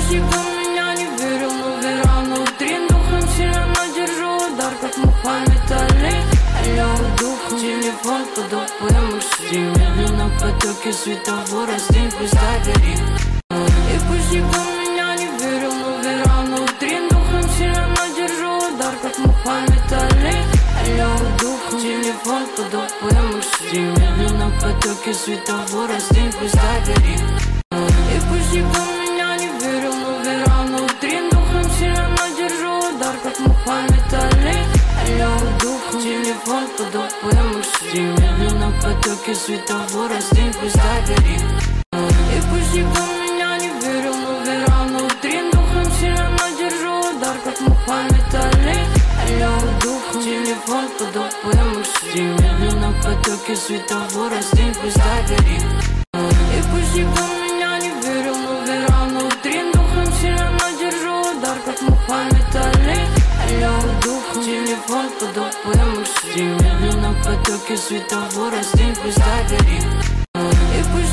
пусть меня не верил, но верил внутри. Духом сильно держу удар, как Мухаммед Али. Алло, дух, телефон под ОПМ ушли. Медленно в потоке светофора, стень пусть горит. И пусть никто меня не верил, но верил внутри. Духом сильно держу удар, как Мухаммед Али. Алло, дух, телефон под ОПМ ушли. Медленно в потоке светофора, стень пусть горит. И пусть никто меня не верил, но верил внутри. Духом сильно держу удар, как Мухаммед Али. Алло, дух, телефон под ОПМ ушли. Медленно в потоке светофора, стень пусть горит. И пусть никто меня не верил, но верил внутри. Духом сильно держу удар, как Мухаммед Али. Алло, дух, телефон под ОПМ ушли. Медленно в потоке светофора, стень пусть горит. И пусть никто меня не верил, но верил внутри. Духом сильно держу удар, как Мухаммед Али. Алло, дух, телефон под ОПМ ушли. Медленно в потоке светофора, стень пусть горит.